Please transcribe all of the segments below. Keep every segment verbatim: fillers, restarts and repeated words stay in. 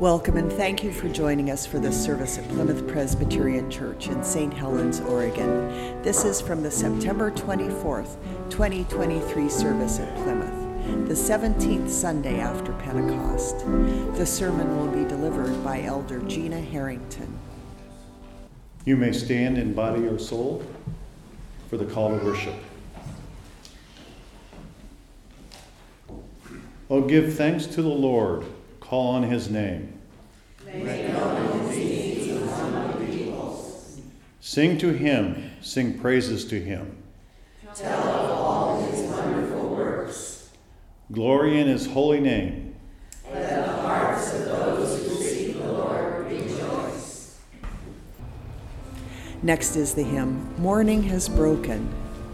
Welcome and thank you for joining us for this service at Plymouth Presbyterian Church in Saint Helens, Oregon. This is from the September twenty-fourth, twenty twenty-three service at Plymouth, the seventeenth Sunday after Pentecost. The sermon will be delivered by Elder Gina Harrington. You may stand in body or soul for the call to worship. Oh, give thanks to the Lord. Call on his name. Make known his deeds among the peoples. Sing to him, sing praises to him. Tell of all his wonderful works. Glory in his holy name. Let the hearts of those who seek the Lord rejoice. Next is the hymn, Morning Has Broken.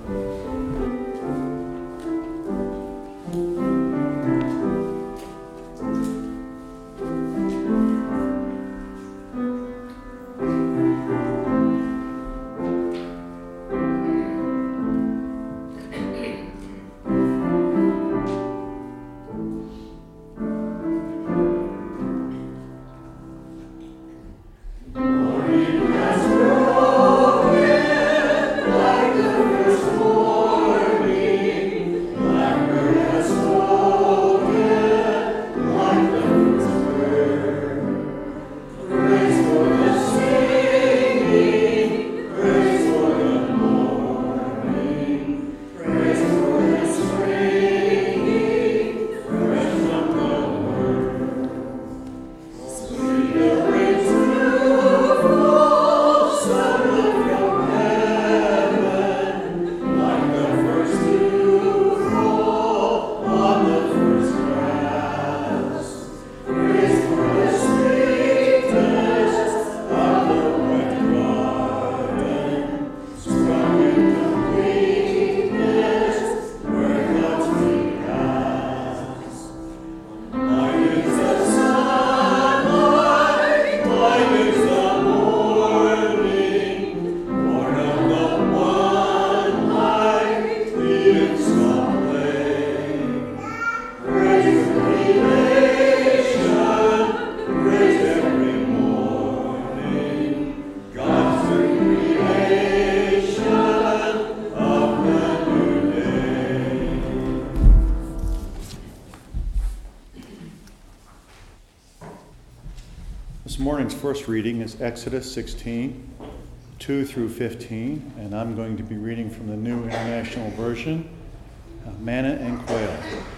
This morning's first reading is Exodus sixteen, two through fifteen, and I'm going to be reading from the New International Version, uh, Manna and Quail.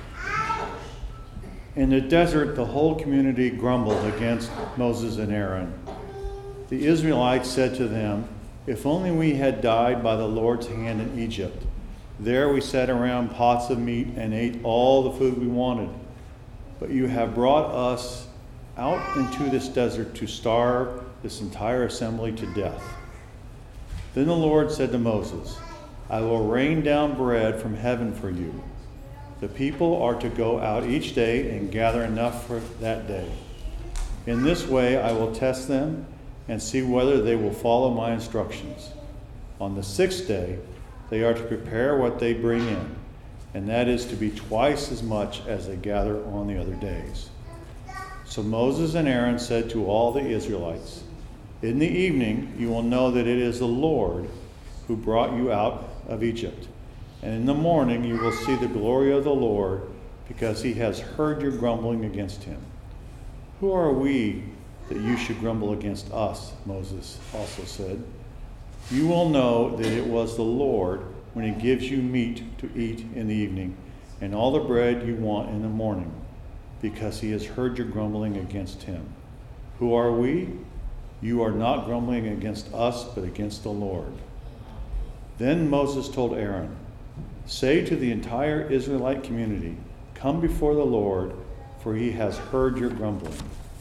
In the desert, the whole community grumbled against Moses and Aaron. The Israelites said to them, "If only we had died by the Lord's hand in Egypt. There we sat around pots of meat and ate all the food we wanted. But you have brought us out into this desert to starve this entire assembly to death." Then the Lord said to Moses, "I will rain down bread from heaven for you. The people are to go out each day and gather enough for that day. In this way I will test them and see whether they will follow my instructions. On the sixth day they are to prepare what they bring in, and that is to be twice as much as they gather on the other days." So Moses and Aaron said to all the Israelites, "In the evening you will know that it is the Lord who brought you out of Egypt. And in the morning you will see the glory of the Lord, because he has heard your grumbling against him." "Who are we that you should grumble against us?" Moses also said. "You will know that it was the Lord when he gives you meat to eat in the evening, and all the bread you want in the morning, because he has heard your grumbling against him. Who are we? You are not grumbling against us, but against the Lord." Then Moses told Aaron, "Say to the entire Israelite community, 'Come before the Lord, for he has heard your grumbling.'"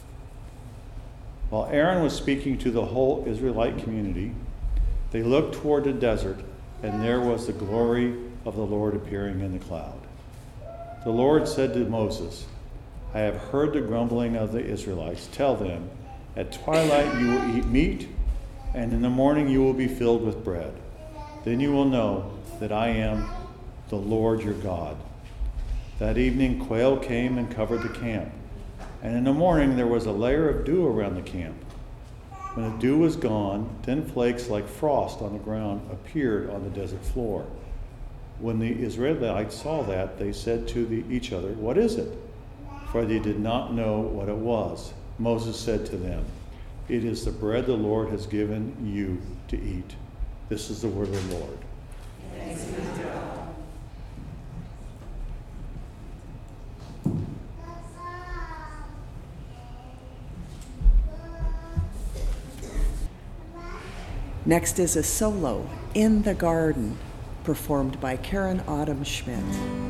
While Aaron was speaking to the whole Israelite community, they looked toward the desert, and there was the glory of the Lord appearing in the cloud. The Lord said to Moses, "I have heard the grumbling of the Israelites. Tell them, at twilight you will eat meat, and in the morning you will be filled with bread. Then you will know that I am the Lord your God." That evening quail came and covered the camp. And in the morning there was a layer of dew around the camp. When the dew was gone, thin flakes like frost on the ground appeared on the desert floor. When the Israelites saw that, they said to the, each other, "What is it?" For they did not know what it was. Moses said to them, "It is the bread the Lord has given you to eat." This is the word of the Lord. Thanks be to God. Next is a solo, "In the Garden," performed by Karen Autumn Schmidt.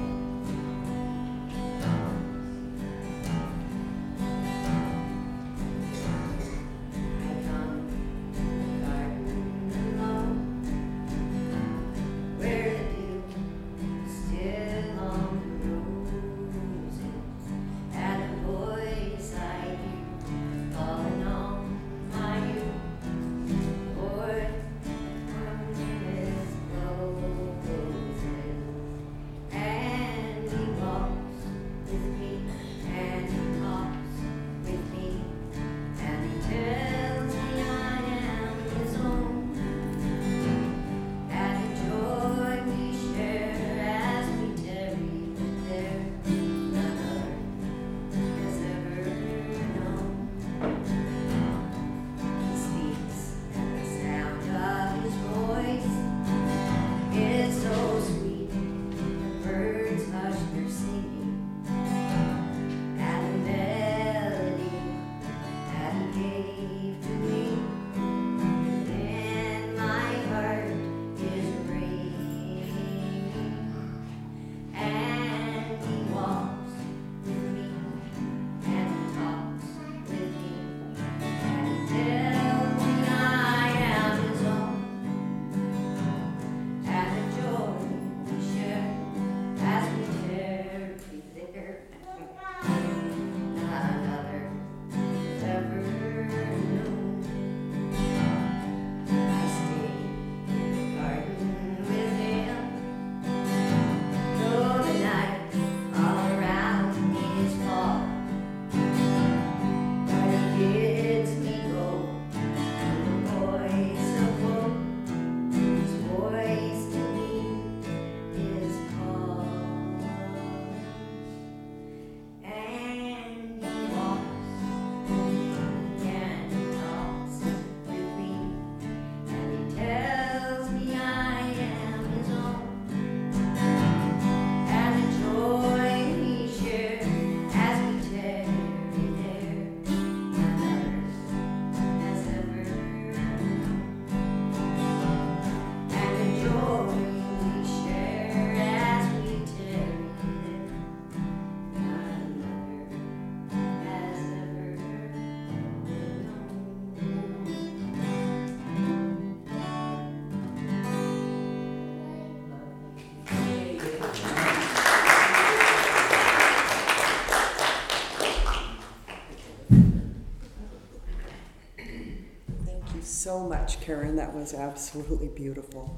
So much, Karen. That was absolutely beautiful.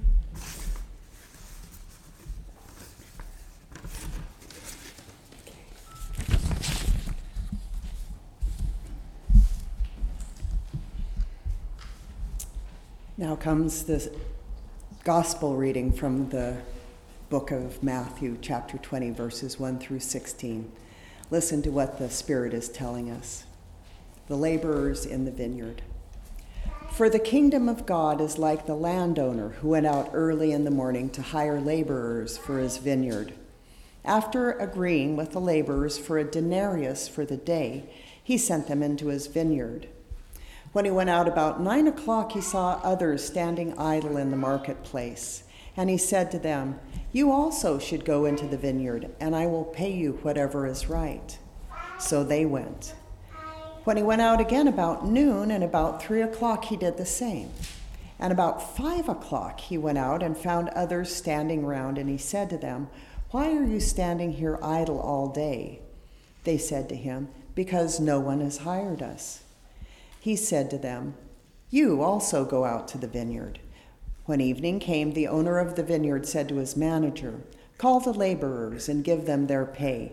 Now comes the gospel reading from the book of Matthew, chapter twenty, verses one through sixteen. Listen to what the Spirit is telling us. The laborers in the vineyard. For the kingdom of God is like the landowner who went out early in the morning to hire laborers for his vineyard. After agreeing with the laborers for a denarius for the day, he sent them into his vineyard. When he went out about nine o'clock, he saw others standing idle in the marketplace. And he said to them, "You also should go into the vineyard, and I will pay you whatever is right." So they went. When he went out again about noon and about three o'clock, he did the same. And about five o'clock he went out and found others standing round, and he said to them, "Why are you standing here idle all day?" They said to him, "Because no one has hired us." He said to them, "You also go out to the vineyard." When evening came, the owner of the vineyard said to his manager, "Call the laborers and give them their pay,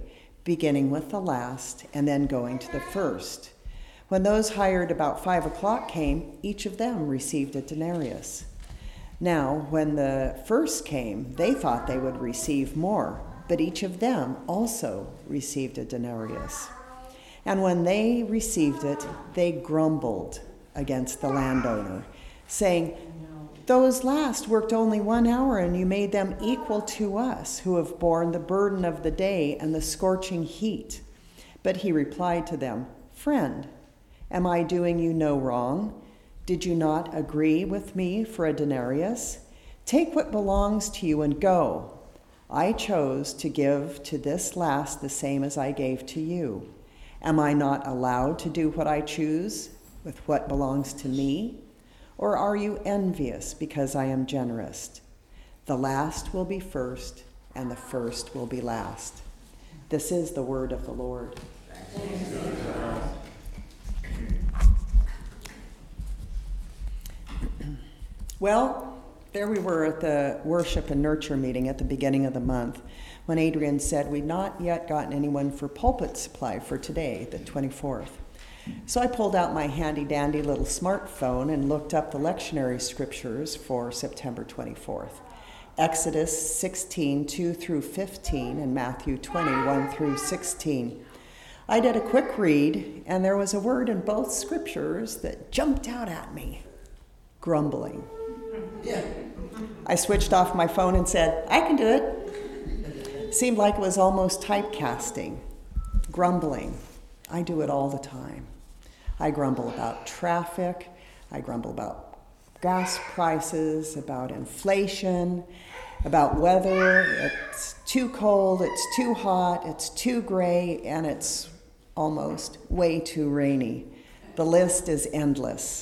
beginning with the last and then going to the first. When those hired about five o'clock came, each of them received a denarius. Now, when the first came, they thought they would receive more, but each of them also received a denarius. And when they received it, they grumbled against the landowner, saying, "Those last worked only one hour, and you made them equal to us, who have borne the burden of the day and the scorching heat." But he replied to them, "Friend, am I doing you no wrong? Did you not agree with me for a denarius? Take what belongs to you and go. I chose to give to this last the same as I gave to you. Am I not allowed to do what I choose with what belongs to me? Or are you envious because I am generous? The last will be first, and the first will be last." This is the word of the Lord. Well, there we were at the worship and nurture meeting at the beginning of the month when Adrian said we'd not yet gotten anyone for pulpit supply for today, the twenty-fourth. So I pulled out my handy-dandy little smartphone and looked up the lectionary scriptures for September twenty-fourth. Exodus sixteen, two through fifteen, and Matthew twenty, one through sixteen. I did a quick read, and there was a word in both scriptures that jumped out at me: grumbling. Yeah. I switched off my phone and said, "I can do it." Seemed like it was almost typecasting. Grumbling. I do it all the time. I grumble about traffic. I grumble about gas prices, about inflation, about weather. It's too cold, it's too hot, it's too gray, and it's almost way too rainy. The list is endless.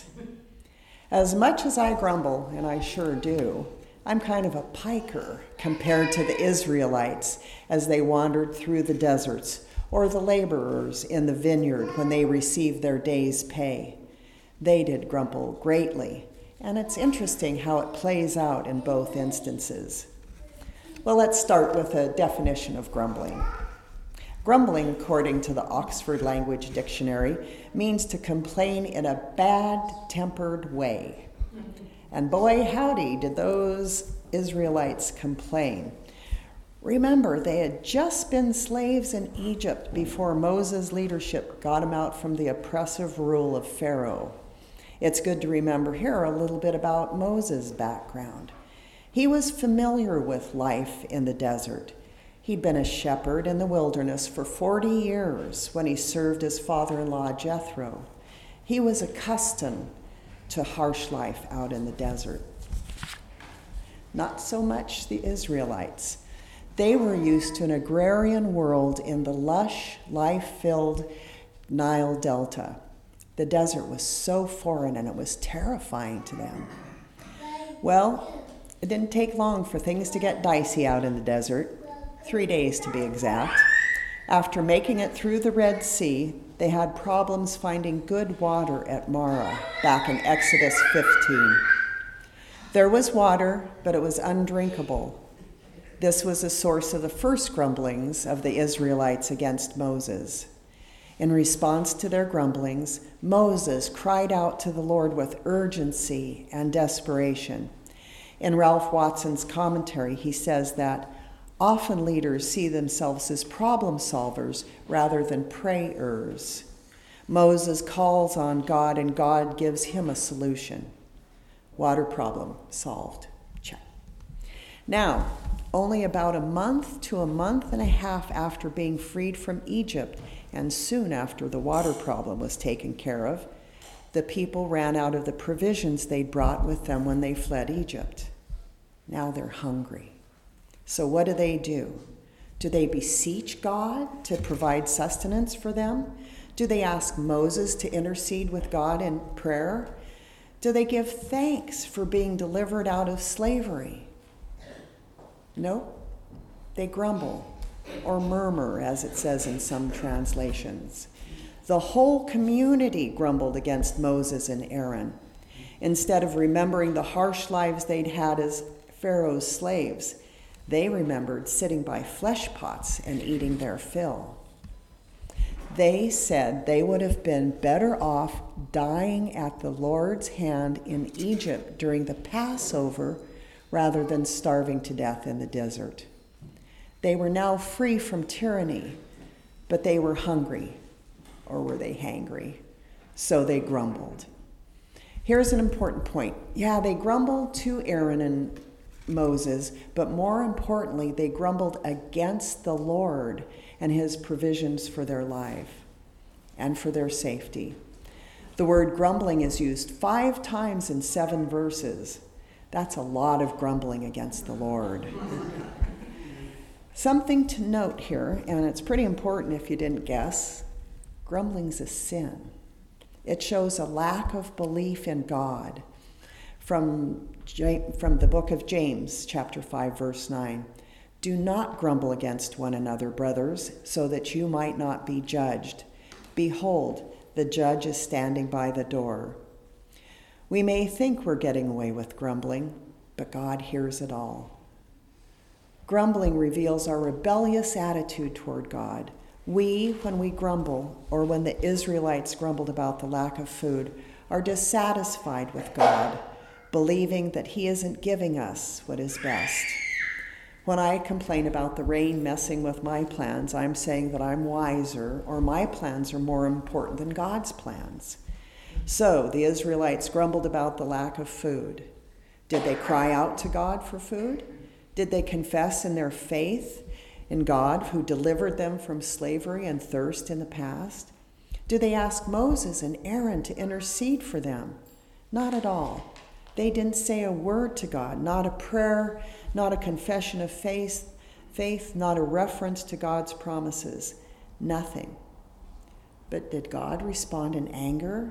As much as I grumble, and I sure do, I'm kind of a piker compared to the Israelites as they wandered through the deserts, or the laborers in the vineyard when they received their day's pay. They did grumble greatly, and it's interesting how it plays out in both instances. Well, let's start with a definition of grumbling. Grumbling, according to the Oxford Language Dictionary, means to complain in a bad-tempered way. And boy, howdy, did those Israelites complain. Remember, they had just been slaves in Egypt before Moses' leadership got them out from the oppressive rule of Pharaoh. It's good to remember here a little bit about Moses' background. He was familiar with life in the desert. He'd been a shepherd in the wilderness for forty years when he served his father-in-law Jethro. He was accustomed to harsh life out in the desert. Not so much the Israelites. They were used to an agrarian world in the lush, life-filled Nile Delta. The desert was so foreign and it was terrifying to them. Well, it didn't take long for things to get dicey out in the desert. Three days to be exact. After making it through the Red Sea, they had problems finding good water at Marah, back in Exodus fifteen. There was water, but it was undrinkable. This was a source of the first grumblings of the Israelites against Moses. In response to their grumblings, Moses cried out to the Lord with urgency and desperation. In Ralph Watson's commentary, he says that often leaders see themselves as problem solvers rather than prayers. Moses calls on God and God gives him a solution. Water problem solved. Check. Now, only about a month to a month and a half after being freed from Egypt, and soon after the water problem was taken care of, the people ran out of the provisions they'd brought with them when they fled Egypt. Now they're hungry. So what do they do? Do they beseech God to provide sustenance for them? Do they ask Moses to intercede with God in prayer? Do they give thanks for being delivered out of slavery? Nope. They grumble or murmur, as it says in some translations. The whole community grumbled against Moses and Aaron. Instead of remembering the harsh lives they'd had as Pharaoh's slaves, they remembered sitting by flesh pots and eating their fill. They said they would have been better off dying at the Lord's hand in Egypt during the Passover rather than starving to death in the desert. They were now free from tyranny, but they were hungry, or were they hangry? So they grumbled. Here's an important point. Yeah, they grumbled to Aaron and Moses, but more importantly, they grumbled against the Lord and his provisions for their life and for their safety. The word grumbling is used five times in seven verses. That's a lot of grumbling against the Lord. Something to note here, and it's pretty important if you didn't guess, grumbling's a sin. It shows a lack of belief in God. From, from the book of James, chapter five, verse nine. Do not grumble against one another, brothers, so that you might not be judged. Behold, the judge is standing by the door. We may think we're getting away with grumbling, but God hears it all. Grumbling reveals our rebellious attitude toward God. We, when we grumble, or when the Israelites grumbled about the lack of food, are dissatisfied with God, believing that he isn't giving us what is best. When I complain about the rain messing with my plans, I'm saying that I'm wiser, or my plans are more important than God's plans. So the Israelites grumbled about the lack of food. Did they cry out to God for food? Did they confess in their faith in God who delivered them from slavery and thirst in the past? Did they ask Moses and Aaron to intercede for them? Not at all. They didn't say a word to God, not a prayer, not a confession of faith, faith, not a reference to God's promises, nothing. But did God respond in anger?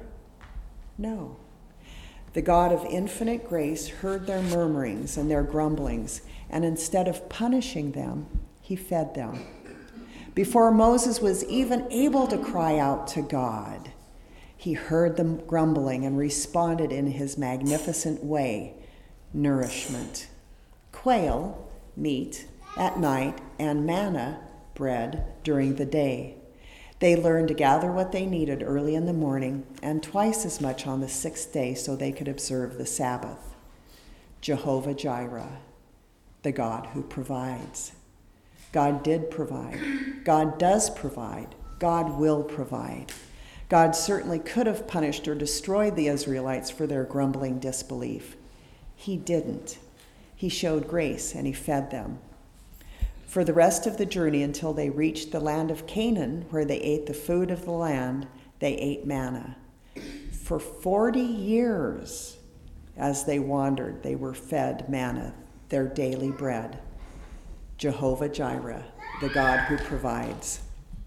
No. The God of infinite grace heard their murmurings and their grumblings, and instead of punishing them, he fed them. Before Moses was even able to cry out to God, he heard them grumbling and responded in his magnificent way, nourishment. Quail, meat, at night, and manna, bread, during the day. They learned to gather what they needed early in the morning and twice as much on the sixth day so they could observe the Sabbath. Jehovah Jireh, the God who provides. God did provide. God does provide. God will provide. God certainly could have punished or destroyed the Israelites for their grumbling disbelief. He didn't. He showed grace and he fed them. For the rest of the journey until they reached the land of Canaan, where they ate the food of the land, they ate manna. For forty years, as they wandered, they were fed manna, their daily bread. Jehovah Jireh, the God who provides.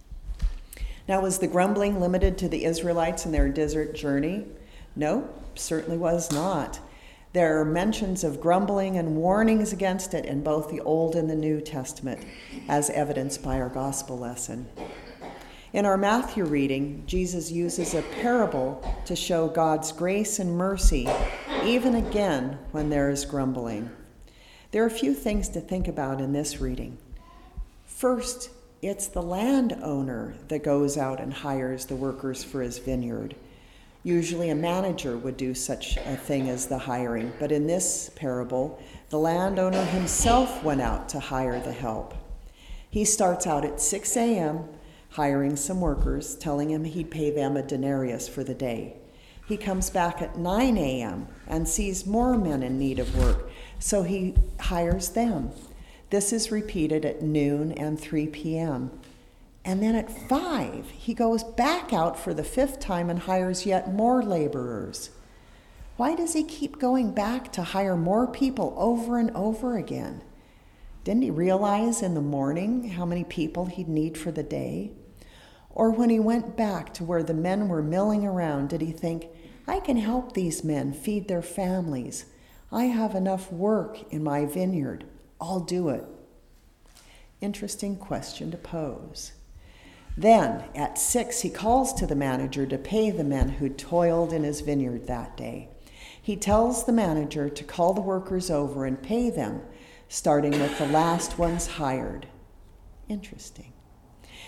Now, was the grumbling limited to the Israelites in their desert journey? No, certainly was not. There are mentions of grumbling and warnings against it in both the Old and the New Testament, as evidenced by our gospel lesson. In our Matthew reading, Jesus uses a parable to show God's grace and mercy, even again when there is grumbling. There are a few things to think about in this reading. First, it's the landowner that goes out and hires the workers for his vineyard. Usually a manager would do such a thing as the hiring, but in this parable, the landowner himself went out to hire the help. He starts out at six a.m., hiring some workers, telling him he'd pay them a denarius for the day. He comes back at nine a.m. and sees more men in need of work, so he hires them. This is repeated at noon and three p.m. And then at five, he goes back out for the fifth time and hires yet more laborers. Why does he keep going back to hire more people over and over again? Didn't he realize in the morning how many people he'd need for the day? Or when he went back to where the men were milling around, did he think, I can help these men feed their families. I have enough work in my vineyard. I'll do it. Interesting question to pose. Then, at six, he calls to the manager to pay the men who toiled in his vineyard that day. He tells the manager to call the workers over and pay them, starting with the last ones hired. Interesting.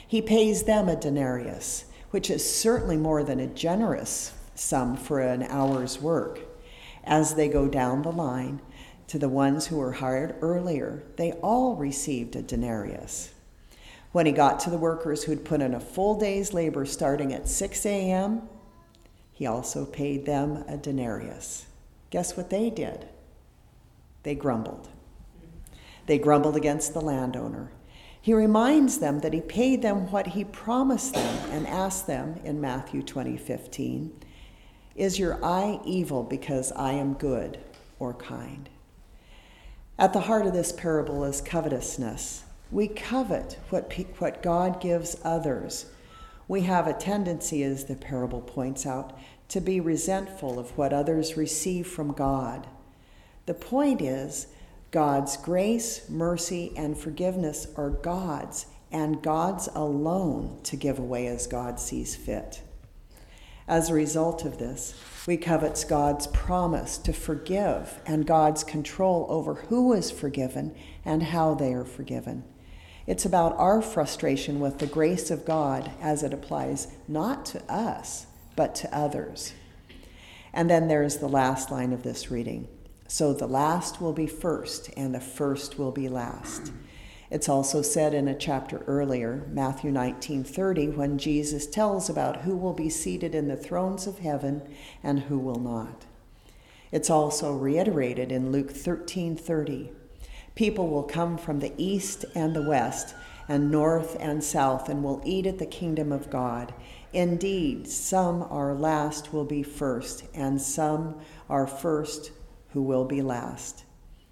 He pays them a denarius, which is certainly more than a generous sum for an hour's work. As they go down the line to the ones who were hired earlier, they all received a denarius. When he got to the workers who'd put in a full day's labor starting at six a.m., he also paid them a denarius. Guess what they did? They grumbled. They grumbled against the landowner. He reminds them that he paid them what he promised them and asked them in Matthew twenty fifteen, "Is your eye evil because I am good or kind?" At the heart of this parable is covetousness. We covet what, pe- what God gives others. We have a tendency, as the parable points out, to be resentful of what others receive from God. The point is, God's grace, mercy, and forgiveness are God's, and God's alone to give away as God sees fit. As a result of this, we covet God's promise to forgive and God's control over who is forgiven and how they are forgiven. It's about our frustration with the grace of God as it applies not to us, but to others. And then there's the last line of this reading. So the last will be first, and the first will be last. It's also said in a chapter earlier, Matthew nineteen thirty, when Jesus tells about who will be seated in the thrones of heaven and who will not. It's also reiterated in Luke thirteen thirty. People will come from the east and the west, and north and south, and will eat at the kingdom of God. Indeed, some are last will be first, and some are first who will be last.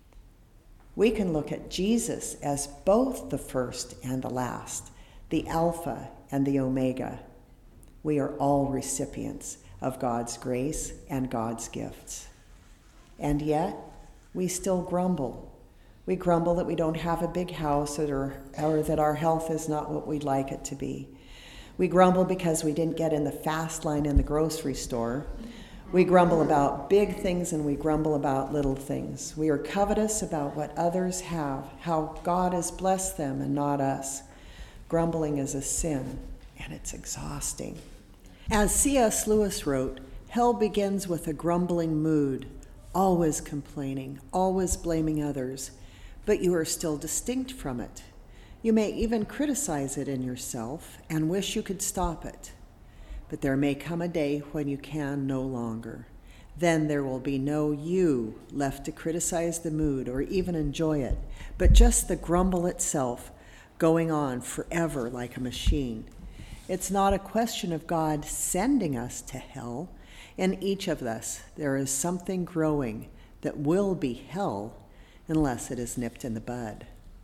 We can look at Jesus as both the first and the last, the Alpha and the Omega. We are all recipients of God's grace and God's gifts. And yet, we still grumble. We grumble that we don't have a big house or, or that our health is not what we'd like it to be. We grumble because we didn't get in the fast line in the grocery store. We grumble about big things and we grumble about little things. We are covetous about what others have, how God has blessed them and not us. Grumbling is a sin, and it's exhausting. As C S Lewis wrote, hell begins with a grumbling mood, always complaining, always blaming others, but you are still distinct from it. You may even criticize it in yourself and wish you could stop it. But there may come a day when you can no longer. Then there will be no you left to criticize the mood or even enjoy it, but just the grumble itself going on forever like a machine. It's not a question of God sending us to hell. In each of us, there is something growing that will be hell unless it is nipped in the bud.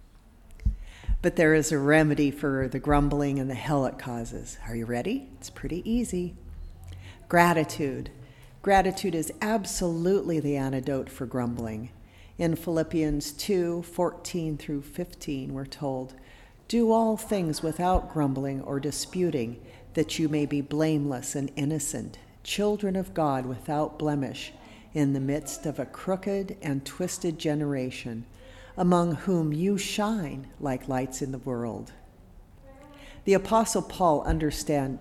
But there is a remedy for the grumbling and the hell it causes. Are you ready? It's pretty easy. Gratitude. Gratitude is absolutely the antidote for grumbling. In Philippians two fourteen through fifteen, we're told, "Do all things without grumbling or disputing, that you may be blameless and innocent, children of God without blemish, in the midst of a crooked and twisted generation, among whom you shine like lights in the world." The Apostle Paul understand,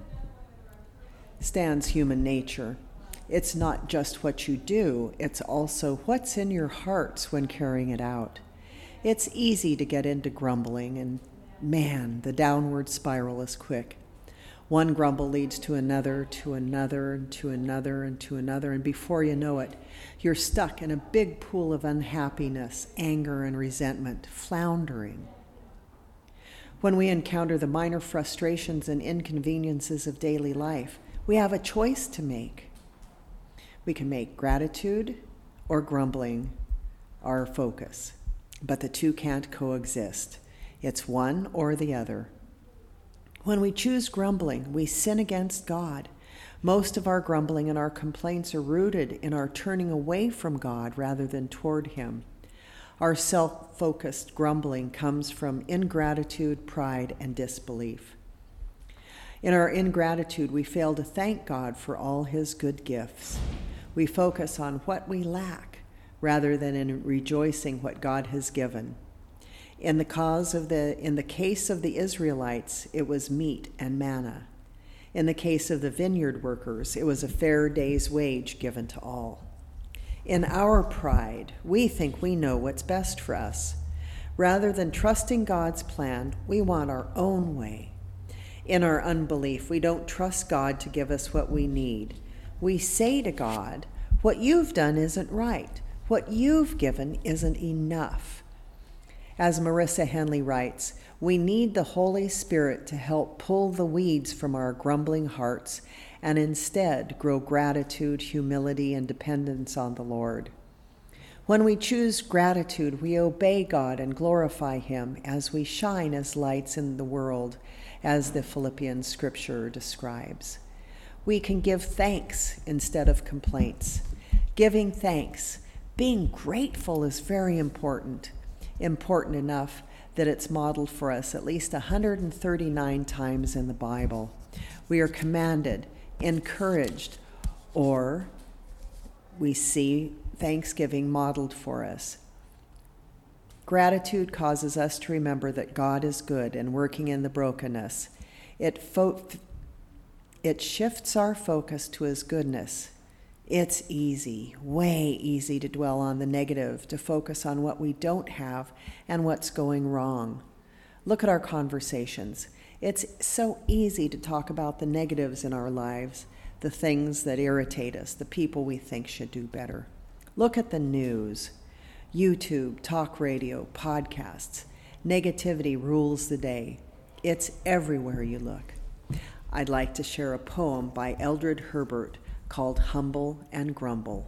understands human nature. It's not just what you do, it's also what's in your hearts when carrying it out. It's easy to get into grumbling, and man, the downward spiral is quick. One grumble leads to another, to another, and to another, and to another, and before you know it, you're stuck in a big pool of unhappiness, anger, and resentment, floundering. When we encounter the minor frustrations and inconveniences of daily life, we have a choice to make. We can make gratitude or grumbling our focus, but the two can't coexist. It's one or the other. When we choose grumbling, we sin against God. Most of our grumbling and our complaints are rooted in our turning away from God rather than toward Him. Our self-focused grumbling comes from ingratitude, pride, and disbelief. In our ingratitude, we fail to thank God for all His good gifts. We focus on what we lack rather than in rejoicing what God has given. In the cause of the in the case of the Israelites, it was meat and manna. In the case of the vineyard workers, it was a fair day's wage given to all. In our pride, we think we know what's best for us. Rather than trusting God's plan, we want our own way. In our unbelief, we don't trust God to give us what we need. We say to God, "What you've done isn't right. What you've given isn't enough." As Marissa Henley writes, we need the Holy Spirit to help pull the weeds from our grumbling hearts and instead grow gratitude, humility, and dependence on the Lord. When we choose gratitude, we obey God and glorify Him as we shine as lights in the world, as the Philippians scripture describes. We can give thanks instead of complaints. Giving thanks, being grateful is very important, important enough that it's modeled for us at least one hundred thirty-nine times in the Bible. We are commanded, encouraged, or we see Thanksgiving modeled for us. Gratitude causes us to remember that God is good and working in the brokenness. It, fo- it shifts our focus to His goodness. It's easy, way easy to dwell on the negative, to focus on what we don't have and what's going wrong. Look at our conversations. It's so easy to talk about the negatives in our lives, the things that irritate us, the people we think should do better. Look at the news, YouTube, talk radio, podcasts. Negativity rules the day. It's everywhere you look. I'd like to share a poem by Eldred Herbert called Humble and Grumble.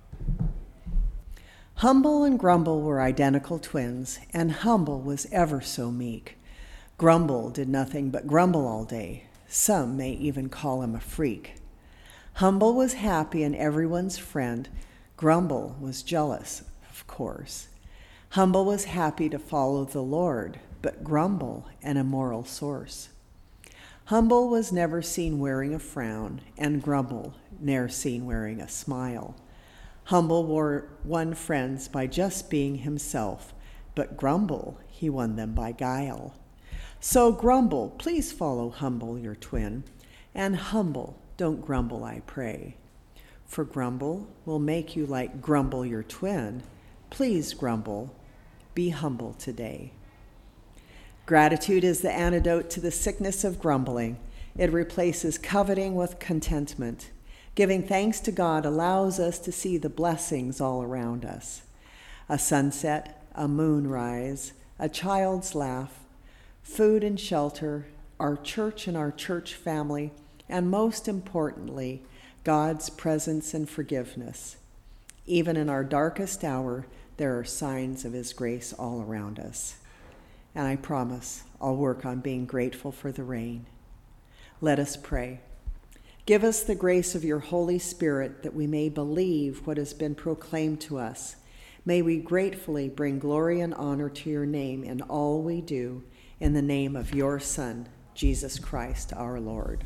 Humble and Grumble were identical twins, and Humble was ever so meek. Grumble did nothing but grumble all day. Some may even call him a freak. Humble was happy and everyone's friend. Grumble was jealous, of course. Humble was happy to follow the Lord, but Grumble an immoral source. Humble was never seen wearing a frown, and Grumble ne'er seen wearing a smile. Humble wore, won friends by just being himself, but Grumble, he won them by guile. So Grumble, please follow Humble, your twin, and Humble, don't grumble, I pray. For Grumble will make you like Grumble, your twin. Please, Grumble, be humble today. Gratitude is the antidote to the sickness of grumbling. It replaces coveting with contentment. Giving thanks to God allows us to see the blessings all around us. A sunset, a moonrise, a child's laugh, food and shelter, our church and our church family, and most importantly, God's presence and forgiveness. Even in our darkest hour, there are signs of His grace all around us. And I promise I'll work on being grateful for the rain. Let us pray. Give us the grace of your Holy Spirit that we may believe what has been proclaimed to us. May we gratefully bring glory and honor to your name in all we do, in the name of your Son, Jesus Christ, our Lord.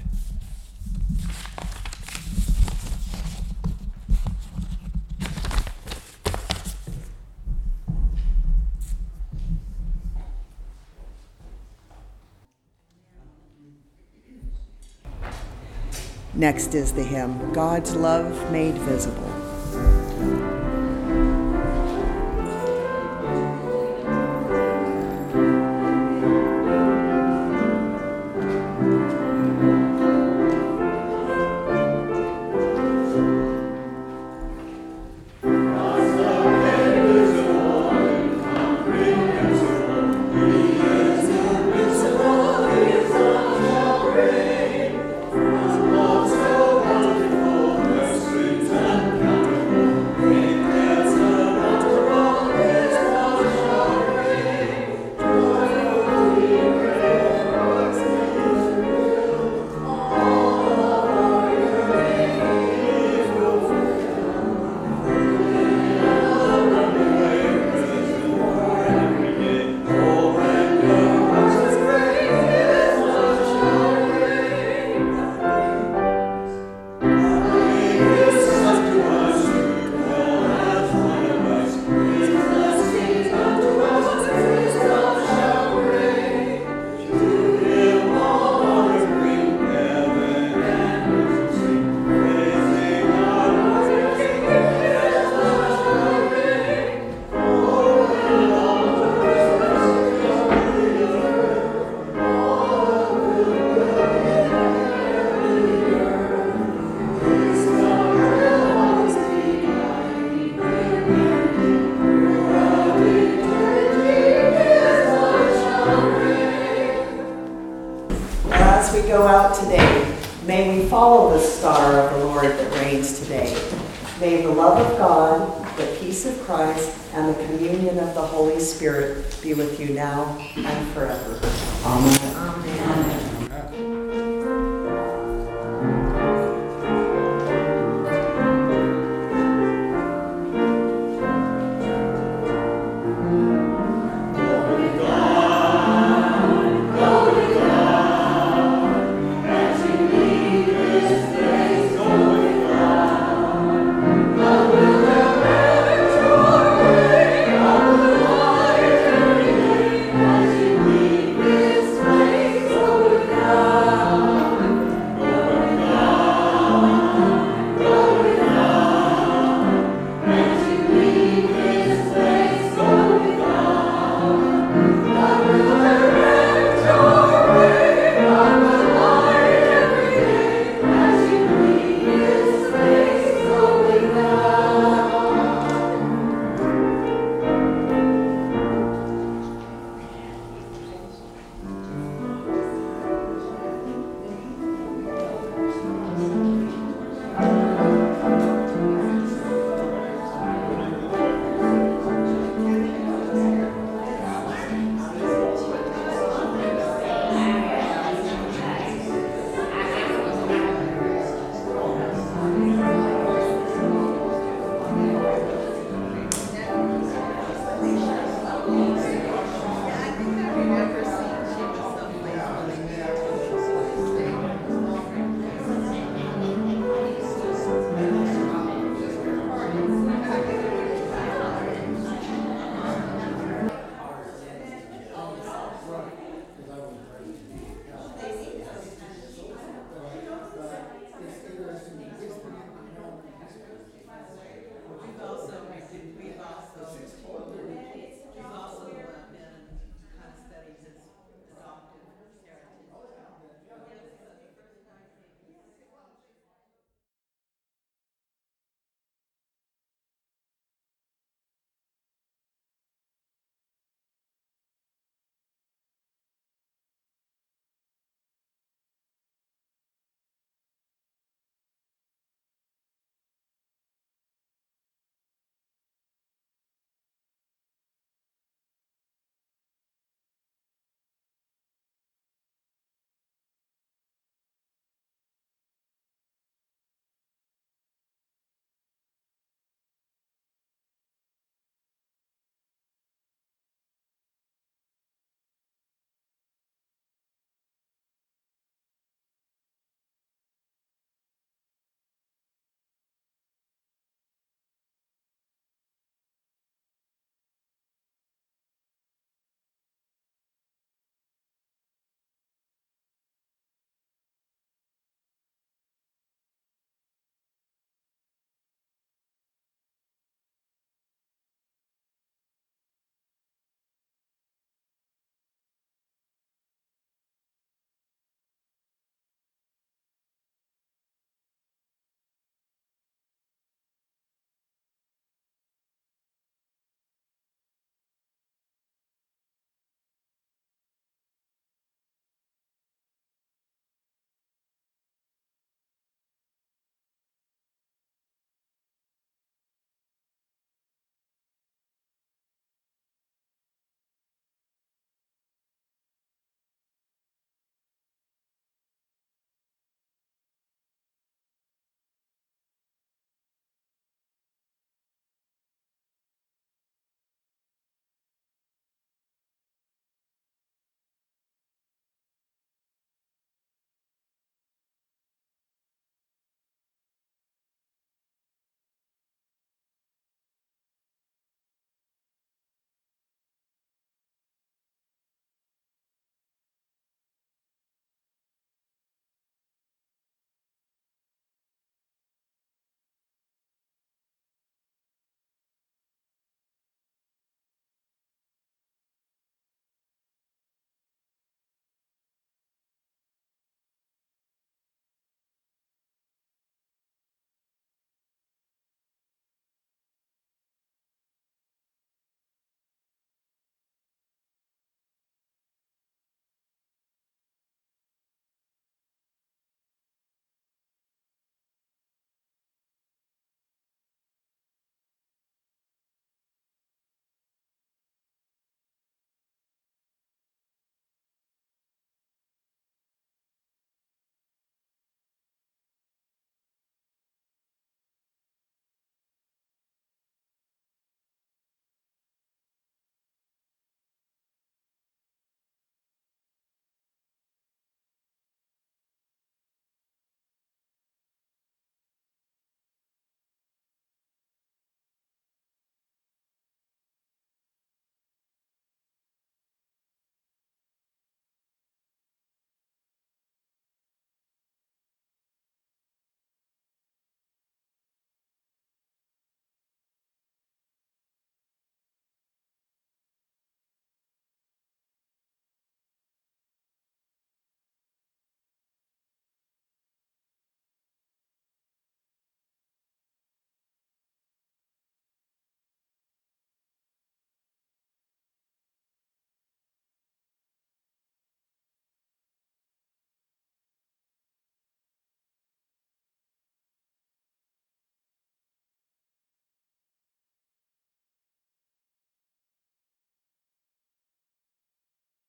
Next is the hymn, God's Love Made Visible. Thank you. out today, may we follow the star of the Lord that reigns today. May the love of God, the peace of Christ, and the communion of the Holy Spirit be with you now and forever. Amen. Amen.